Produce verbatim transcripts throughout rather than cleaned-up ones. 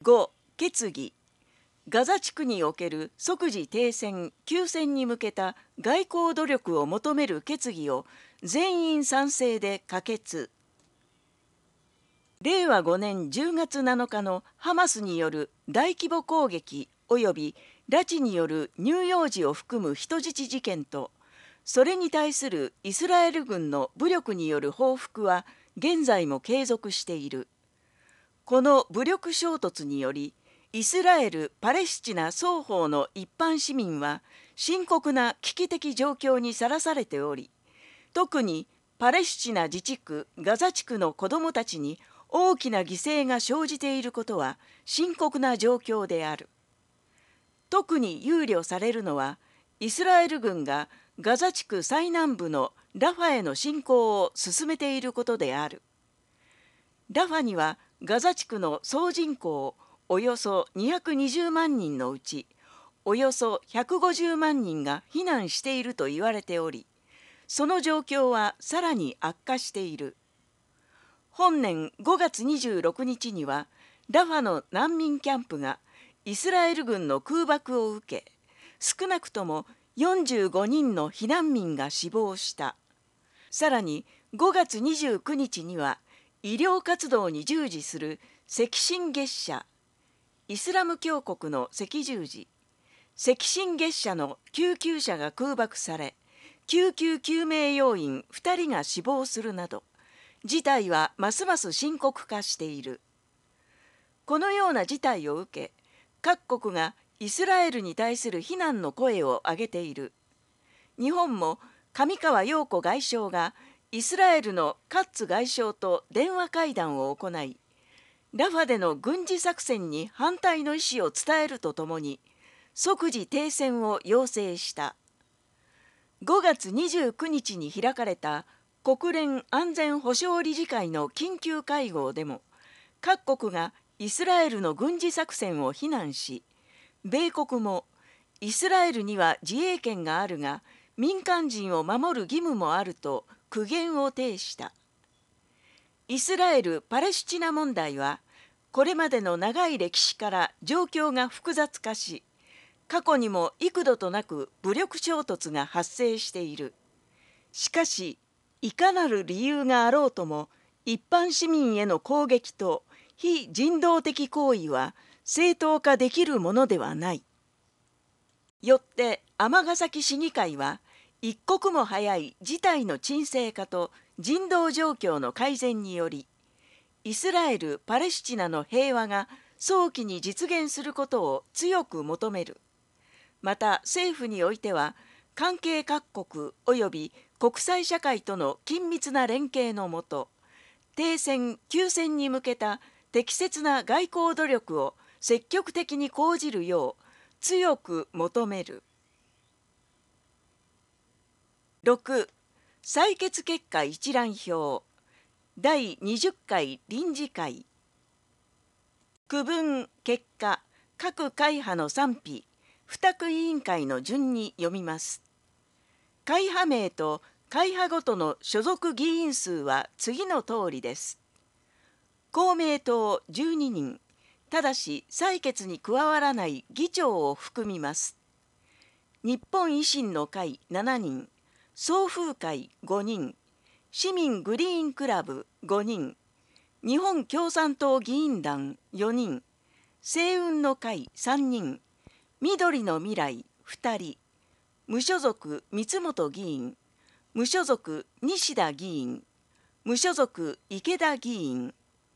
ご、決議。ガザ地区における即時停戦・休戦に向けた外交努力を求める決議を全員賛成で可決。れいわごねんじゅうがつなのかのハマスによる大規模攻撃及び拉致による乳幼児を含む人質事件と、それに対するイスラエル軍の武力による報復は現在も継続している。この武力衝突により、イスラエル・パレスチナ双方の一般市民は深刻な危機的状況にさらされており、特にパレスチナ自治区ガザ地区の子どもたちに大きな犠牲が生じていることは深刻な状況である。特に憂慮されるのは、イスラエル軍がガザ地区最南部のラファへの侵攻を進めていることである。ラファにはガザ地区の総人口およそにひゃくにじゅうまんにんのうち、およそひゃくごじゅうまんにんが避難していると言われており、その状況はさらに悪化している。本年ごがつにじゅうろくにちには、ラファの難民キャンプがイスラエル軍の空爆を受け、少なくともよんじゅうごにんの避難民が死亡した。さらにごがつにじゅうくにちには、医療活動に従事する赤新月社、イスラム教国の赤十字、赤新月社の救急車が空爆され、救急救命要員ふたりが死亡するなど、事態はますます深刻化している。このような事態を受け、各国がイスラエルに対する非難の声を上げている。日本も上川陽子外相がイスラエルのカッツ外相と電話会談を行い、ラファでの軍事作戦に反対の意思を伝えるとともに、即時停戦を要請した。ごがつにじゅうくにちに開かれた国連安全保障理事会の緊急会合でも、各国がイスラエルの軍事作戦を非難し、米国もイスラエルには自衛権があるが、民間人を守る義務もあると苦言を呈した。イスラエル・パレスチナ問題は、これまでの長い歴史から状況が複雑化し、過去にも幾度となく武力衝突が発生している。しかし、いかなる理由があろうとも、一般市民への攻撃と非人道的行為は正当化できるものではない。よって尼崎市議会は、一刻も早い事態の沈静化と人道状況の改善により、イスラエル・パレスチナの平和が早期に実現することを強く求める。また政府においては、関係各国及び国際社会との緊密な連携のもと、停戦・休戦に向けた適切な外交努力を積極的に講じるよう強く求める。ろく、採決結果一覧表。だいにじゅっかい臨時会。区分結果各会派の賛否、付託委員会の順に読みます。会派名と会派ごとの所属議員数は次の通りです。公明党じゅうににん、ただし採決に加わらない議長を含みます。日本維新の会しちにん、送風会ごにん、市民グリーンクラブごにん、日本共産党議員団よにん、星雲の会さんにん、緑の未来ふたり、無所属三本議員、無所属西田議員、無所属池田議員。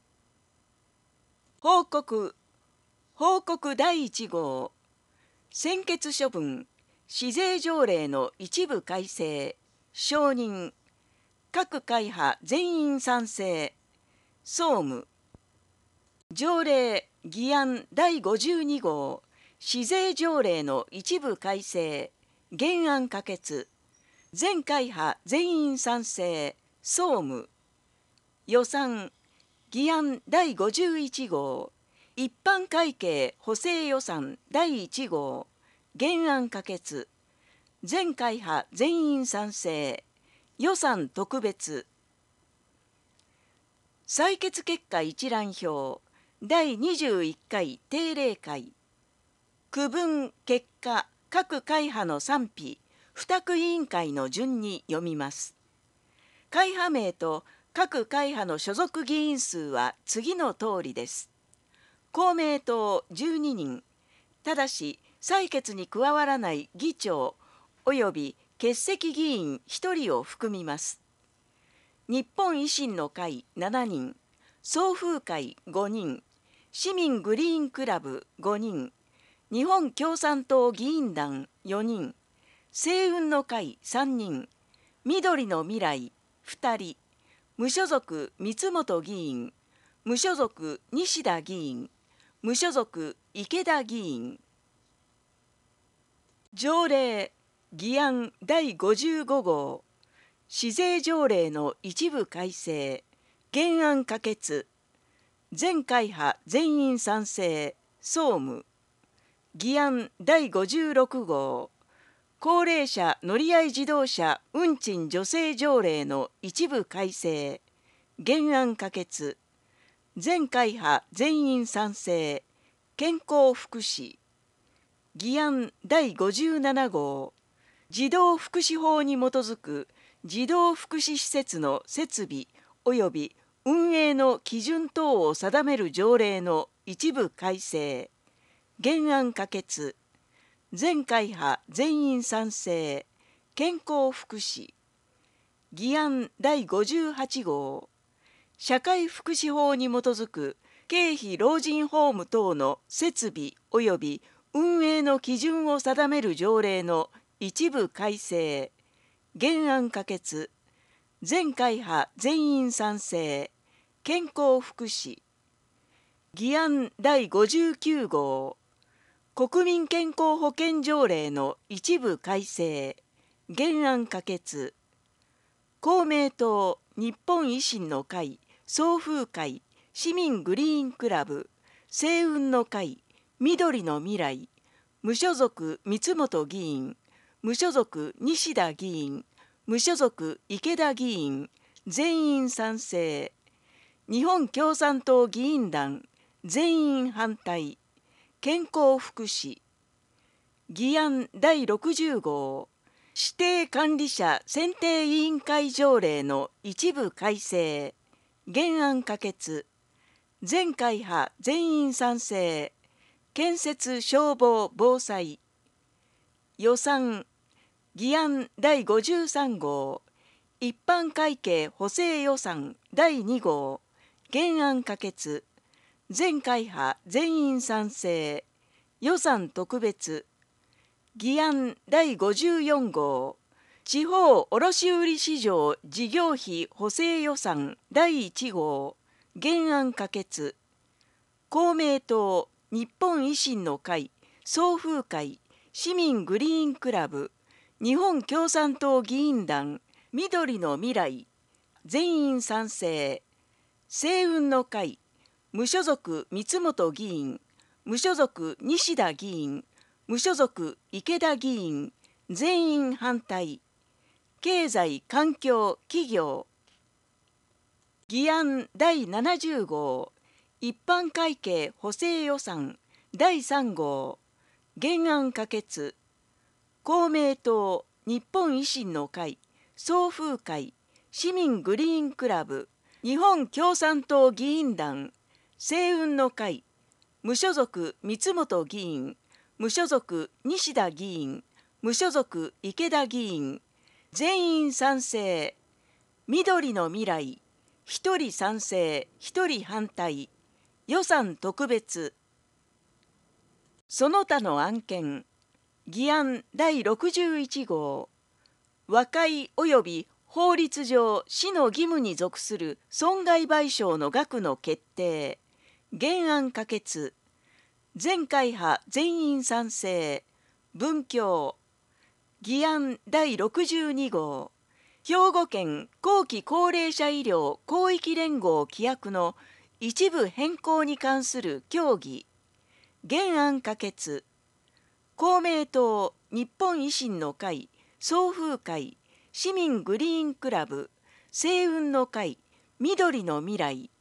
報告報告だいいち号。専決処分市税条例の一部改正承認。各会派全員賛成。総務条例議案だいごじゅうに号。市税条例の一部改正原案可決。全会派全員賛成。総務予算議案だいごじゅういち号。一般会計補正予算だいいち号。原案可決。全会派全員賛成。予算特別。採決結果一覧表だいにじゅういっかい定例会。区分結果各会派の賛否付託委員会の順に読みます。会派名と各会派の所属議員数は次の通りです。公明党じゅうににん、ただし採決に加わらない議長および欠席議員ひとりを含みます。日本維新の会しちにん、送風会ごにん、市民グリーンクラブごにん、日本共産党議員団よにん、星雲の会さんにん、緑の未来ふたり、無所属三本議員、無所属西田議員、無所属池田議員。条例議案だいごじゅうご号、市税条例の一部改正、原案可決、全会派全員賛成、総務。議案だいごじゅうろく号、高齢者乗り合い自動車運賃助成条例の一部改正、原案可決、全会派全員賛成、健康福祉。議案だいごじゅうなな号、児童福祉法に基づく児童福祉施設の設備及び運営の基準等を定める条例の一部改正、原案可決、全会派全員賛成、健康福祉。議案だいごじゅうはち号、社会福祉法に基づく経費老人ホーム等の設備及び運営の基準を定める条例の一部改正、原案可決、全会派全員賛成、健康福祉。議案だいごじゅうきゅう号、国民健康保険条例の一部改正、原案可決。公明党日本維新の会送風会市民グリーンクラブ星雲の会緑の未来無所属三本議員無所属西田議員無所属池田議員全員賛成。日本共産党議員団全員反対。健康福祉。議案だいろくじゅう号、指定管理者選定委員会条例の一部改正、原案可決、全会派全員賛成、建設消防防災。予算。議案だいごじゅうさん号、一般会計補正予算だいに号、原案可決、全会派全員賛成、予算特別。議案だいごじゅうよん号、地方卸売市場事業費補正予算だいいち号、原案可決。公明党日本維新の会送風会市民グリーンクラブ日本共産党議員団緑の未来全員賛成。星雲の会無所属三本議員無所属西田議員無所属池田議員全員反対。経済環境企業。議案だいななじゅう号、一般会計補正予算だいさん号、原案可決。公明党日本維新の会送風会市民グリーンクラブ日本共産党議員団星雲の会無所属三本議員無所属西田議員無所属池田議員全員賛成。緑の未来ひとり賛成ひとり反対。予算特別。その他の案件。議案だいろくじゅういち号、和解及び法律上市の義務に属する損害賠償の額の決定、原案可決。全会派全員賛成、文教。議案だいろくじゅうに号、兵庫県後期高齢者医療広域連合規約の一部変更に関する協議、原案可決。公明党日本維新の会送風会市民グリーンクラブ星雲の会緑の未来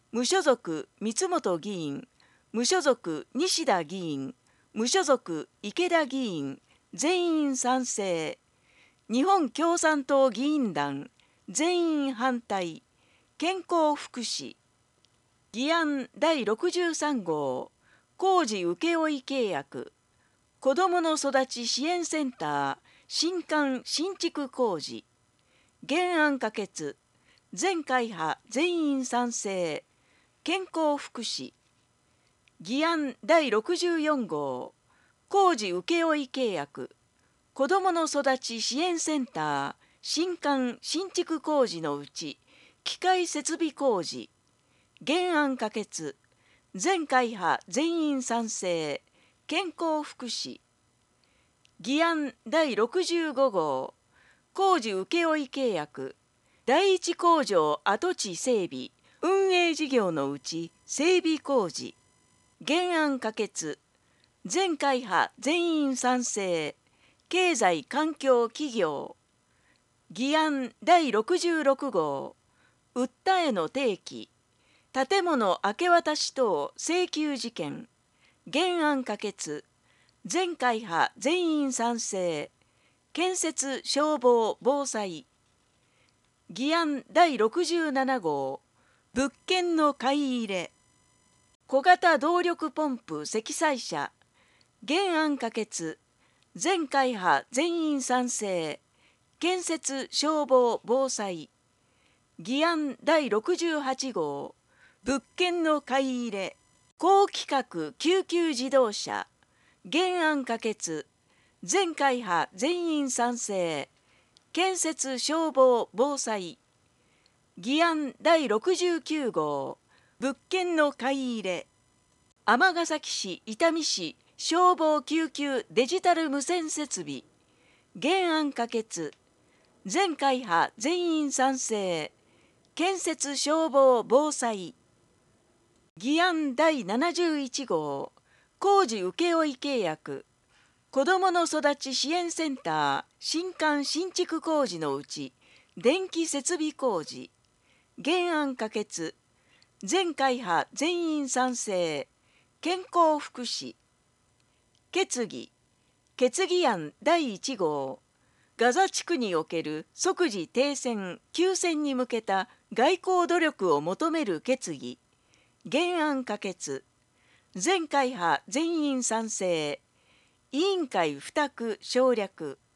無所属三本議員、無所属西田議員、無所属池田議員、全員賛成。日本共産党議員団、全員反対。健康福祉。議案だいろくじゅうさん号、工事請負契約。子どもの育ち支援センター、新館新築工事。原案可決。全会派全員賛成。健康福祉。議案だいろくじゅうよん号、工事請負契約。子どもの育ち支援センター、新館新築工事のうち、機械設備工事。原案可決。全会派全員賛成。健康福祉。議案だいろくじゅうご号、工事請負契約。第一工場跡地整備、運営事業のうち整備工事。原案可決。全会派全員賛成。経済環境企業。議案だいろくじゅうろく号、訴えの提起。建物明け渡し等請求事件。原案可決。全会派全員賛成。建設消防防災。議案だいろくじゅうなな号、物件の買い入れ。小型動力ポンプ積載車。原案可決。全会派全員賛成。建設消防防災。議案だいろくじゅうはち号、物件の買い入れ。高規格救急自動車。原案可決。全会派全員賛成。建設消防防災。議案だいろくじゅうきゅう号、物件の買い入れ。尼崎市伊丹市消防救急デジタル無線設備。原案可決。全会派全員賛成。建設消防防災。議案だいななじゅういち号、工事請負契約。子どもの育ち支援センター新館新築工事のうち電気設備工事。原案可決。全会派全員賛成。健康福祉。決議。決議案だいいち号、ガザ地区における即時停戦・休戦に向けた外交努力を求める決議。原案可決。全会派全員賛成。委員会付託省略。